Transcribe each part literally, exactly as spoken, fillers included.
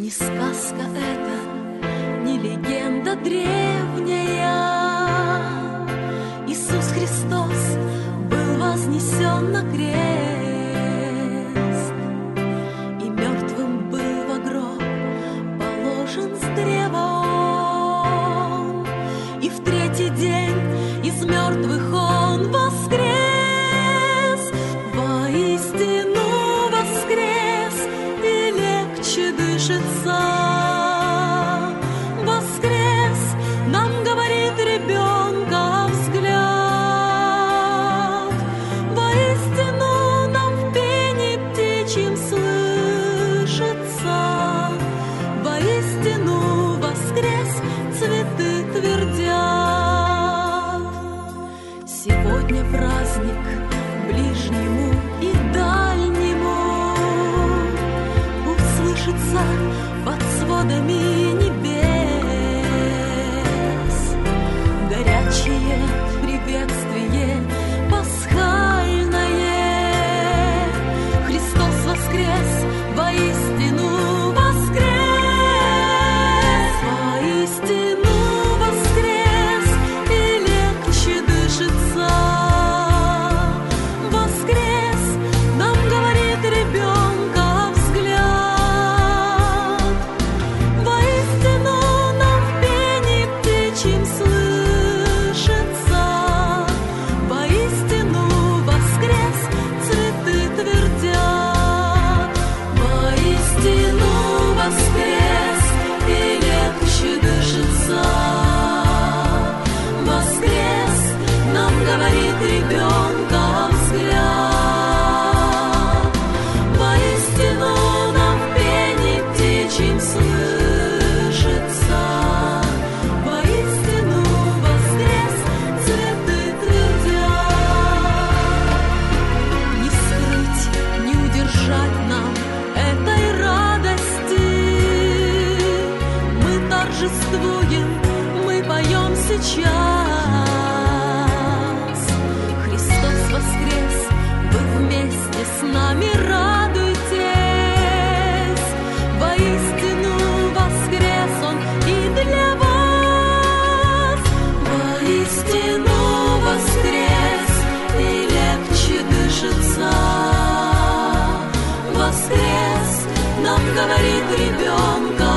Не сказка это, не легенда древняя. Иисус Христос был вознесен на крест, и мертвым был во гроб положен с древа он, и в третий день из мертвых он воскрес. Воистину воскрес, и легче дышится. Воскрес, нам говорит ребенка взгляд. Воистину нам в пении птичьем слышится. Воистину воскрес, цветы твердят. Сегодня праздник ближнему и дальнему. Пусть слышится под сводами небес горячее приветствие пасхальное. Христос воскрес, воистину воскрес. Воистину воскрес, и легче дышится. Воскрес, нам говорит ребенка взгляд. Воистину нам в пении птичьем слышится. Воистину воскрес, цветы твердят. Воистину воскрес, и легче дышится. Воскрес, нам говорит ребенка взгляд. Воистину нам в пении птичьем слышится. Воистину воскрес, цветы твердят. Не скрыть, не удержать нам этой радости. Мы торжествуем, мы поем сейчас. Христос воскрес, вы вместе с нами радуйтесь. Воистину воскрес Он и для вас. Воистину воскрес, и легче дышится. Воскрес, нам говорит ребенка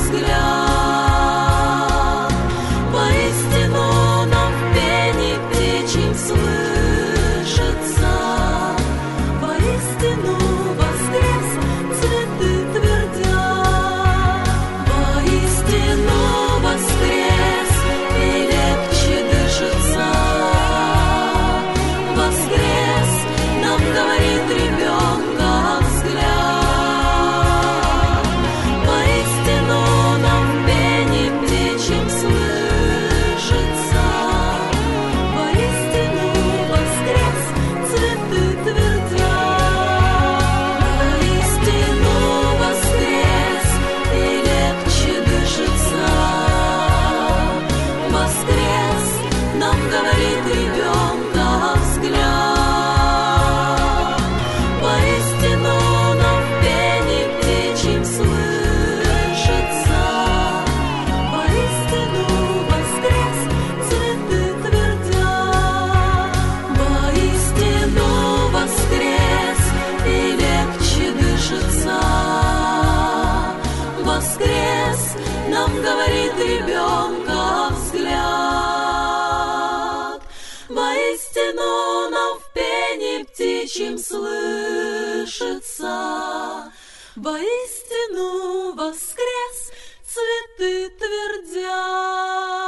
взгляд. Воистину нам в пении птичьем слышится. Воистину воскрес, цветы твердят. Воистину воскрес, и легче дышится. Воскрес, нам говорит ребенка взгляд. Воистину нам в пении птичьем слышится. Воистину воскрес, цветы твердят. Воистину воскрес, и легче дышится. Воскрес, нам говорит ребенка взгляд. Воистину нам в пении птичьем слышится. Воистину воскрес, цветы твердят. Воистину воскрес, и легче дышится. Воскрес, нам говорит ребенка взгляд. Воистину нам в пении птичьем слышится. Воистину воскрес, цветы твердят.